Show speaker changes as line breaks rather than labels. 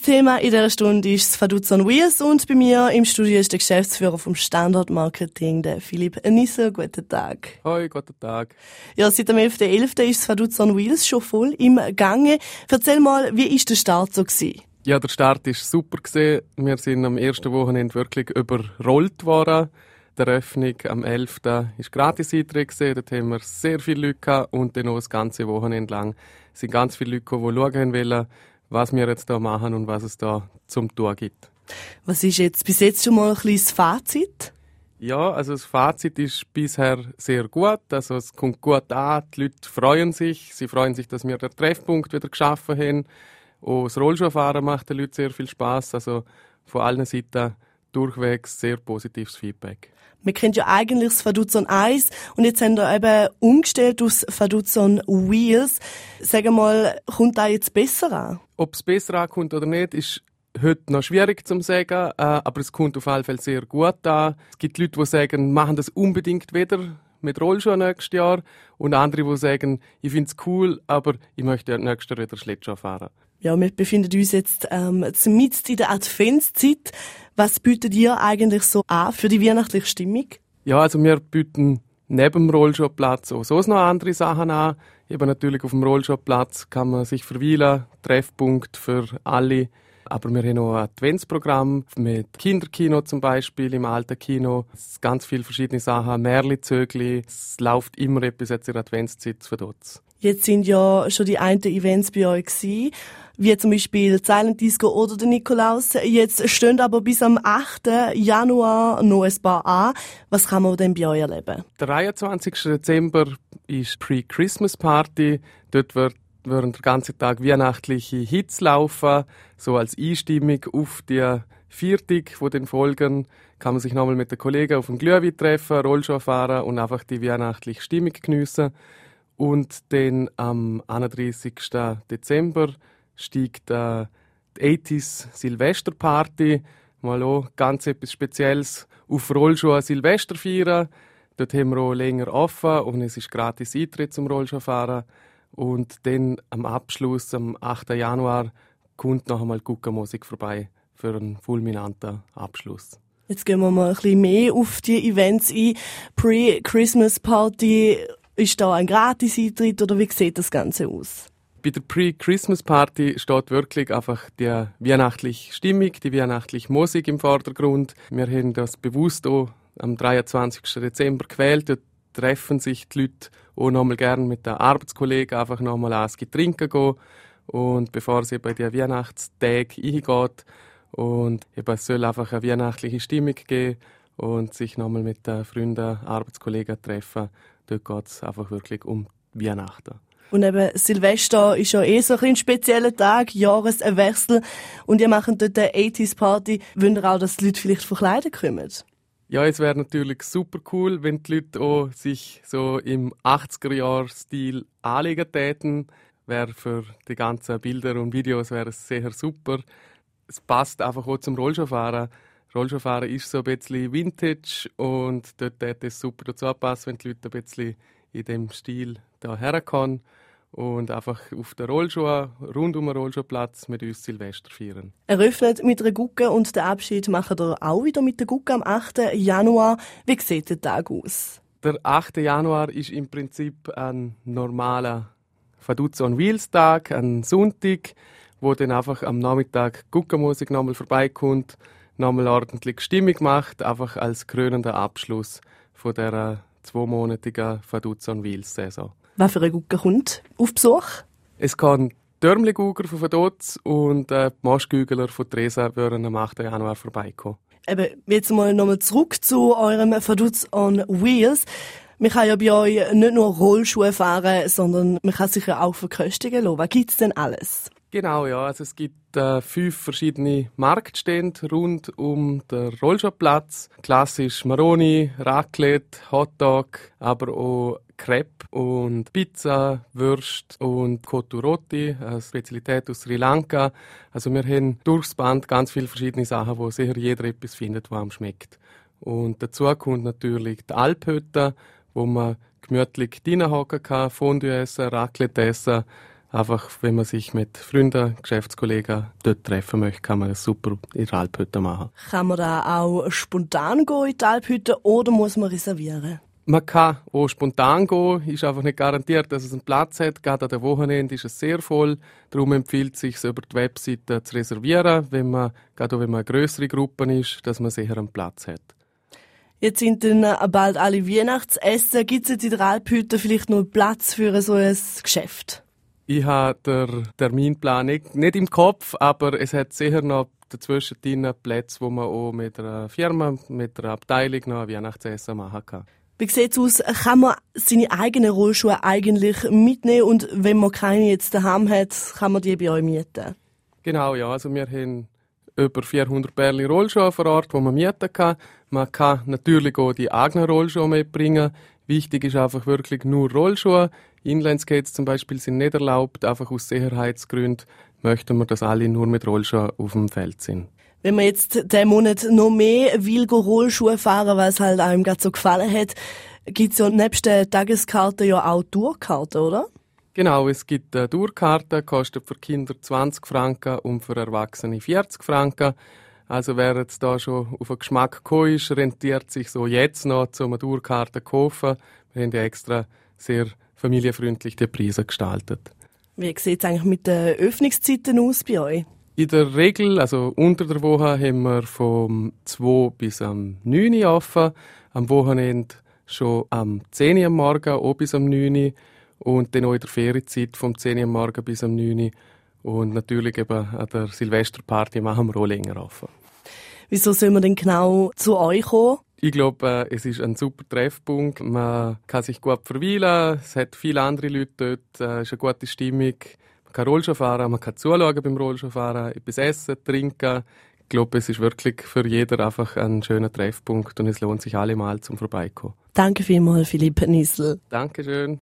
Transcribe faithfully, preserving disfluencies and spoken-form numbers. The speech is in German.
Thema in dieser Stunde ist das Faduz on Wheels und bei mir im Studio ist der Geschäftsführer vom Standortmarketing, der Philipp Nisser. Guten Tag.
Hoi, guten Tag.
Ja, seit dem elften elften ist das Faduz on Wheels schon voll im Gange. Erzähl mal, wie war der Start so gewesen?
Ja, der Start war super gewesen. Wir sind am ersten Wochenende wirklich überrollt worden. Die Eröffnung am elften war gratis Eintritt gewesen. Dort haben wir sehr viele Leute gehabt und dann noch das ganze Wochenende lang sind ganz viele Leute gekommen, die schauen wollen, was wir jetzt hier machen und was es da zum Tun gibt.
Was ist jetzt bis jetzt schon mal ein kleines Fazit?
Ja, also das Fazit ist bisher sehr gut. Also es kommt gut an, die Leute freuen sich. Sie freuen sich, dass wir den Treffpunkt wieder geschaffen haben. Und das Rollschuhfahren macht den Leuten sehr viel Spass. Also von allen Seiten durchwegs sehr positives Feedback.
Wir kennen ja eigentlich das Faduz on Eis und jetzt haben wir eben umgestellt aufs Faduz on Wheels. Sag mal, kommt das jetzt besser an?
Ob es besser ankommt oder nicht, ist heute noch schwierig zu sagen, äh, aber es kommt auf jeden Fall sehr gut an. Es gibt Leute, die sagen, machen das unbedingt wieder mit Rollschuhen nächstes Jahr und andere, die sagen, ich finde es cool, aber ich möchte nächstes Jahr wieder Schlittschuh fahren.
Ja, wir befinden uns jetzt ähm, mitten in der Adventszeit. Was bietet ihr eigentlich so an für die weihnachtliche Stimmung?
Ja, also wir bieten neben dem Rollschuhplatz auch sonst noch andere Sachen an. Eben natürlich auf dem Rollschuhplatz kann man sich verweilen, Treffpunkt für alle. Aber wir haben auch ein Adventsprogramm mit Kinderkino zum Beispiel im alten Kino. Es sind ganz viele verschiedene Sachen, Märli-Zögli. Es läuft immer etwas jetzt in der Adventszeit für dort.
Jetzt sind ja schon die einen Events bei euch gewesen, wie zum Beispiel Silent Disco oder der Nikolaus. Jetzt stehen aber bis am achten Januar noch ein paar an. Was kann man denn bei euch erleben?
Der dreiundzwanzigsten Dezember ist Pre-Christmas Party. Dort wird während den ganzen Tag weihnachtliche Hits laufen. So als Einstimmung auf die Viertig, die den folgen, kann man sich nochmal mit den Kollegen auf dem Glühwein treffen, Rollschuh fahren und einfach die weihnachtliche Stimmung geniessen. Und dann am einunddreißigsten Dezember steigt äh, die achtziger Silvesterparty. Mal auch ganz etwas Spezielles auf Rollschuhe Silvester feiern. Dort haben wir auch länger offen und es ist gratis Eintritt zum Rollschuhfahren. Und dann am Abschluss, am achten Januar, kommt noch einmal Guckermusik vorbei für einen fulminanten Abschluss.
Jetzt gehen wir mal ein bisschen mehr auf die Events ein. Pre-Christmas Party, ist da ein Gratis-Eintritt oder wie sieht das Ganze aus?
Bei der Pre-Christmas Party steht wirklich einfach die weihnachtliche Stimmung, die weihnachtliche Musik im Vordergrund. Wir haben das bewusst auch am dreiundzwanzigsten Dezember gewählt. Dort treffen sich die Leute auch noch mal gerne mit den Arbeitskollegen einfach noch mal eins trinken gehen. Und bevor es eben in die Weihnachtstage eingeht. Und eben, es soll einfach eine weihnachtliche Stimmung geben und sich noch mal mit den Freunden, Arbeitskollegen treffen. Dort geht es einfach wirklich um Weihnachten.
Und eben Silvester ist ja eh so ein spezieller Tag, Jahreswechsel. Und ihr macht dort eine achtziger Party. Wollt ihr auch, dass die Leute vielleicht verkleiden kommen?
Ja, es wäre natürlich super cool, wenn die Leute auch sich so im achtziger-Jahr-Stil anlegen täten. Wäre für die ganzen Bilder und Videos wäre es sehr super. Es passt einfach auch zum Rollschuhfahren. Rollschuhfahren ist so ein bisschen Vintage und dort hätte es super dazu passen, wenn die Leute ein bisschen in dem Stil da herkommen und einfach auf den Rollschuhen, rund um den Rollschuhplatz mit uns Silvester feiern.
Eröffnet mit einer Gucke und den Abschied machen wir auch wieder mit der Gucke am achten Januar. Wie sieht der Tag aus?
Der achte Januar ist im Prinzip ein normaler Faduz on Wheels Tag, ein Sonntag, wo dann einfach am Nachmittag Guckenmusik nochmal vorbeikommt, nochmal ordentlich Stimmung macht, einfach als krönender Abschluss von der zweimonatigen Faduz on Wheels Saison.
Was für eine Gucke kommt auf Besuch?
Es kann Dörmli-Guger von Faduz und äh, die Maschgügler von Tresa würden am achten Januar vorbeikommen.
Eben, jetzt mal nochmal zurück zu eurem Faduz on Wheels. Man kann ja bei euch nicht nur Rollschuhe fahren, sondern man kann sich ja auch verköstigen lassen. Was gibt es denn alles?
Genau, ja. Also es gibt äh, fünf verschiedene Marktstände rund um den Rollschuhplatz. Klassisch Maroni, Raclette, Hotdog, aber auch Crepe und Pizza, Würst und Koturotti, eine Spezialität aus Sri Lanka. Also wir haben durchs Band ganz viele verschiedene Sachen, wo sicher jeder etwas findet, was ihm schmeckt. Und dazu kommt natürlich die Alphütte, wo man gemütlich drinnen hocken kann, Fondue essen, Raclette essen, einfach, wenn man sich mit Freunden, Geschäftskollegen dort treffen möchte, kann man das super in der Alphütte machen.
Kann man da auch spontan gehen in die Alphütte oder muss man reservieren?
Man kann auch spontan gehen, ist einfach nicht garantiert, dass es einen Platz hat. Gerade an den Wochenende ist es sehr voll. Darum empfiehlt es sich, über die Webseite zu reservieren, wenn man, gerade auch wenn man eine grössere Gruppe ist, dass man sicher einen Platz hat.
Jetzt sind dann bald alle Weihnachtsessen. Gibt es jetzt in der Alphütte vielleicht noch Platz für so ein Geschäft?
Ich habe den Terminplan nicht, nicht im Kopf, aber es hat sicher noch dazwischen Plätze, wo man auch mit einer Firma, mit einer Abteilung noch ein Weihnachtsessen machen kann.
Wie sieht es aus? Kann man seine eigenen Rollschuhe eigentlich mitnehmen und wenn man keine jetzt daheim hat, kann man die bei euch mieten?
Genau, ja. Also wir haben über vierhundert Pärchen Rollschuhe vor Ort, die man mieten kann. Man kann natürlich auch die eigenen Rollschuhe mitbringen. Wichtig ist einfach wirklich nur Rollschuhe. Inlineskates zum Beispiel sind nicht erlaubt, einfach aus Sicherheitsgründen möchten wir, dass alle nur mit Rollschuhen auf dem Feld sind.
Wenn man jetzt diesen Monat noch mehr will Rollschuhe fahren, weil es halt einem gerade so gefallen hat, gibt es ja nebst der Tageskarte ja auch Tourkarten, oder?
Genau, es gibt eine Tourkarte, kostet für Kinder zwanzig Franken und für Erwachsene vierzig Franken. Also wer jetzt da schon auf den Geschmack gekommen ist, rentiert sich so jetzt noch, um eine Tourkarte zu kaufen. Wir haben ja extra sehr familienfreundlich die Preise gestaltet.
Wie sieht es eigentlich mit den Öffnungszeiten aus bei euch?
In der Regel, also unter der Woche, haben wir vom zwei bis am neun Uhr offen. Am Wochenende schon am zehn Uhr am Morgen, auch bis am neun Uhr. Und dann auch in der Ferienzeit vom zehn Uhr am Morgen bis am neun Uhr. Und natürlich eben an der Silvesterparty machen wir auch länger offen.
Wieso soll man denn genau zu euch kommen?
Ich glaube, es ist ein super Treffpunkt. Man kann sich gut verweilen. Es hat viele andere Leute dort. Es ist eine gute Stimmung. Man kann Rollschuh fahren, man kann zuschauen beim Rollschuhfahren, etwas essen, trinken. Ich glaube, es ist wirklich für jeden einfach ein schöner Treffpunkt und es lohnt sich allemal zum Vorbeikommen.
Danke vielmals, Philipp Nissl.
Dankeschön.